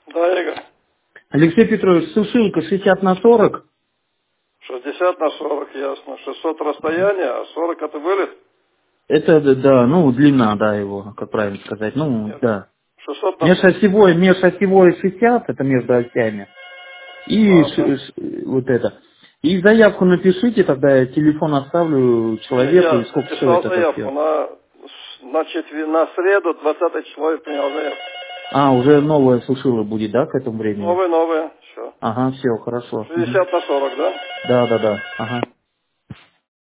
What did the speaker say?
Да, Игорь. Алексей Петрович, сушилка 60/40. 60/40, ясно. 600 расстояние, а 40 это вылет? Это, да, ну, длина, да, его, как правильно сказать. Ну, Нет. да. 600/40. Межосевой 60, это между осями. И Ладно. вот это. И заявку напишите, тогда я телефон оставлю человеку, Я и сколько написал стоит это заявку все. на среду, 20 число я принял заявку. А, уже новая сушила будет, да, к этому времени? Новые, все. Ага, все, хорошо. Мгм. 60/40, да? Да, да, да. Ага.